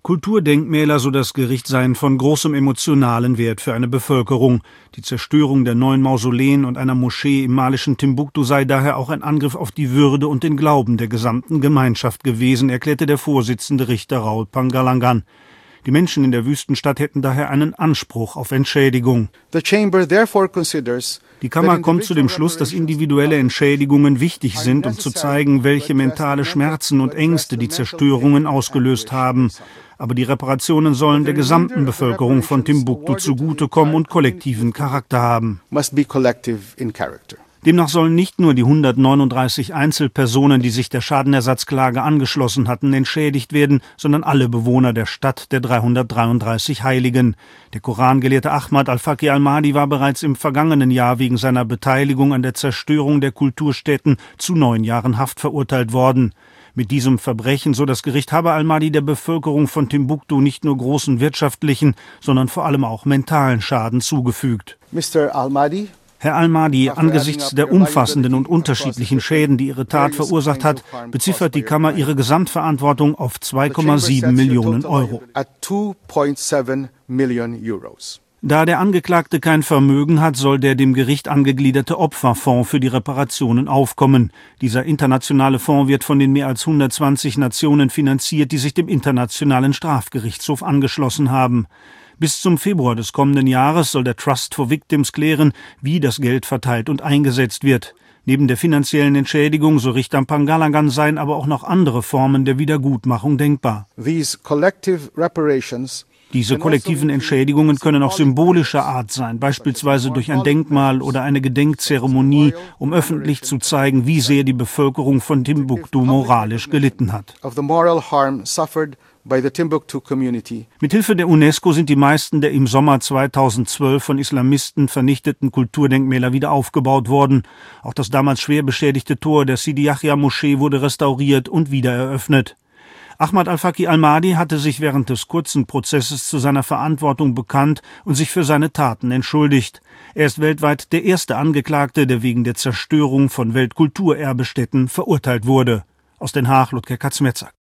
Kulturdenkmäler, so das Gericht, seien von großem emotionalen Wert für eine Bevölkerung. Die Zerstörung der 9 Mausoleen und einer Moschee im malischen Timbuktu sei daher auch ein Angriff auf die Würde und den Glauben der gesamten Gemeinschaft gewesen, erklärte der Vorsitzende Richter Raoul Pangalangan. Die Menschen in der Wüstenstadt hätten daher einen Anspruch auf Entschädigung. Die Kammer kommt zu dem Schluss, dass individuelle Entschädigungen wichtig sind, um zu zeigen, welche mentale Schmerzen und Ängste die Zerstörungen ausgelöst haben. Aber die Reparationen sollen der gesamten Bevölkerung von Timbuktu zugutekommen und kollektiven Charakter haben. Demnach sollen nicht nur die 139 Einzelpersonen, die sich der Schadenersatzklage angeschlossen hatten, entschädigt werden, sondern alle Bewohner der Stadt der 333 Heiligen. Der Korangelehrte Ahmad Al-Faqih Al-Mahdi war bereits im vergangenen Jahr wegen seiner Beteiligung an der Zerstörung der Kulturstätten zu 9 Jahren Haft verurteilt worden. Mit diesem Verbrechen, so das Gericht, habe Al-Mahdi der Bevölkerung von Timbuktu nicht nur großen wirtschaftlichen, sondern vor allem auch mentalen Schaden zugefügt. Herr Al-Mahdi, angesichts der umfassenden und unterschiedlichen Schäden, die Ihre Tat verursacht hat, beziffert die Kammer Ihre Gesamtverantwortung auf 2,7 Millionen Euro. Da der Angeklagte kein Vermögen hat, soll der dem Gericht angegliederte Opferfonds für die Reparationen aufkommen. Dieser internationale Fonds wird von den mehr als 120 Nationen finanziert, die sich dem Internationalen Strafgerichtshof angeschlossen haben. Bis zum Februar des kommenden Jahres soll der Trust for Victims klären, wie das Geld verteilt und eingesetzt wird. Neben der finanziellen Entschädigung, so Richter Pangalangan, seien aber auch noch andere Formen der Wiedergutmachung denkbar. Diese kollektiven Entschädigungen können auch symbolischer Art sein, beispielsweise durch ein Denkmal oder eine Gedenkzeremonie, um öffentlich zu zeigen, wie sehr die Bevölkerung von Timbuktu moralisch gelitten hat. Mithilfe der UNESCO sind die meisten der im Sommer 2012 von Islamisten vernichteten Kulturdenkmäler wieder aufgebaut worden. Auch das damals schwer beschädigte Tor der Sidi Yahya-Moschee wurde restauriert und wieder eröffnet. Ahmad Al-Faqih Al-Mahdi hatte sich während des kurzen Prozesses zu seiner Verantwortung bekannt und sich für seine Taten entschuldigt. Er ist weltweit der erste Angeklagte, der wegen der Zerstörung von Weltkulturerbestätten verurteilt wurde. Aus Den Haag, Ludger Kazmezak.